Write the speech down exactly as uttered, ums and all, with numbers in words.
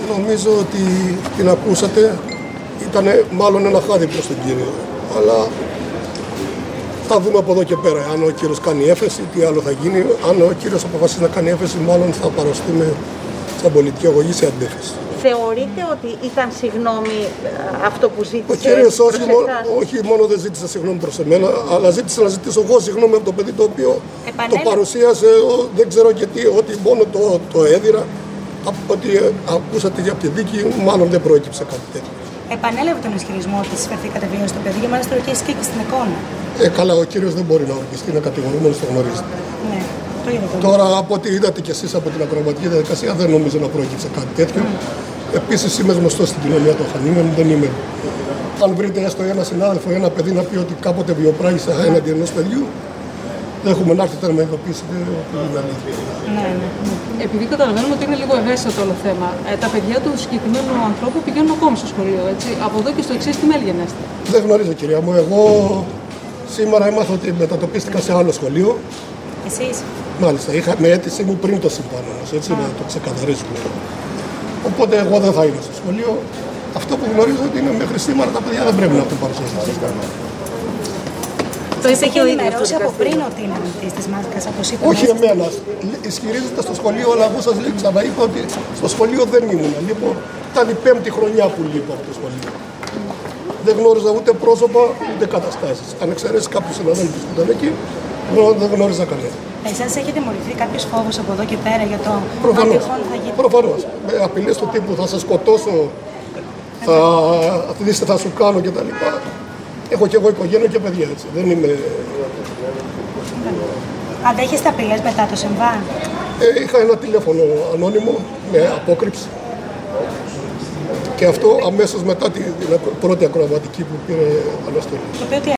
Νομίζω ότι την ακούσατε, ήταν μάλλον ένα χάδι προς τον κύριο. Αλλά θα δούμε από εδώ και πέρα. Αν ο κύριος κάνει έφεση, τι άλλο θα γίνει. Αν ο κύριος αποφασίσει να κάνει έφεση, μάλλον θα παροστούμε σαν πολιτική αγωγή σε αντίθεση. Θεωρείτε ότι ήταν συγγνώμη αυτό που ζήτησε? Ο κύριος όχι, όχι μόνο δεν ζήτησε συγγνώμη προς εμένα, αλλά ζήτησε να ζητήσω εγώ συγγνώμη από το παιδί το οποίο Επανέλε... το παρουσίασε, δεν ξέρω γιατί, ότι μόνο το, το έδιρα. Από ό,τι ακούσατε για τη δίκη, μάλλον δεν προέκυψε κάτι τέτοιο. Επανέλαβε τον ισχυρισμό ότι συφερθήκατε βία στο παιδί και μάλιστα ορκίστηκε και στην εικόνα. Ε, καλά, ο κύριος δεν μπορεί να ορκιστεί, είναι κατηγορούμενος, το γνωρίζετε. Ναι, το είδατε. Τώρα, από ό,τι είδατε κι εσείς από την ακροματική διαδικασία, δεν νομίζω να προέκυψε κάτι τέτοιο. Mm. Επίσης, είμαι γνωστός στην κοινωνία των Χανίων, δεν είμαι. Αν βρείτε έστω ένα συνάδελφο ή ένα παιδί να πει ότι κάποτε βιοπράγησα mm. έναντι ενός παιδιού, δεν έχουμε να έρθετε να με ειδοποιήσετε ότι είναι αλήθεια. Ναι, ναι. Επειδή καταλαβαίνουμε ότι είναι λίγο ευαίσθητο όλο θέμα, ε, τα παιδιά του συγκεκριμένου ανθρώπου πηγαίνουν ακόμη στο σχολείο, έτσι. Από εδώ και στο εξής, τι μέλη γενέστε? Δεν γνωρίζω, κυρία μου. Εγώ σήμερα έμαθα ότι μετατοπίστηκα σε άλλο σχολείο. Εσείς? Μάλιστα. Είχα με αίτηση μου πριν το συμβάν όμως, έτσι, να το ξεκαθαρίσουμε. Οπότε εγώ δεν θα είμαι στο σχολείο. Αυτό που γνωρίζω ότι είναι μέχρι σήμερα τα παιδιά δεν πρέπει να το παρουσιάσουν. Το είχε ενημερώσει από πριν ότι είναι αμυντής της μάσκας, όπως είπε. Όχι εμένα. Ισχυρίζεται στο σχολείο, αλλά εγώ σας ξαναείπα ότι στο σχολείο δεν ήμουν. Λοιπόν, ήταν η πέμπτη χρονιά που λείπω από το σχολείο. Δεν γνώριζα ούτε πρόσωπα, ούτε καταστάσεις. Αν εξαιρέσει κάποιους συναδέλφους που ήταν εκεί, δεν γνώριζα κανένα. Εσάς έχετε τιμωρηθεί κάποιος φόβος από εδώ και πέρα για το Προφανώς. ότι θα γίνει? Προφανώς. Με απειλές του τύπου θα σας σκοτώσω, θα, θα, θα σου κάνω κτλ. Έχω και εγώ οικογένεια και παιδιά, έτσι. Δεν είμαι... Αντέχεστε απειλές μετά το συμβάν? Ε, είχα ένα τηλέφωνο ανώνυμο με απόκρυψη. Και αυτό αμέσως μετά την πρώτη ακροαματική που πήρε αναστολή.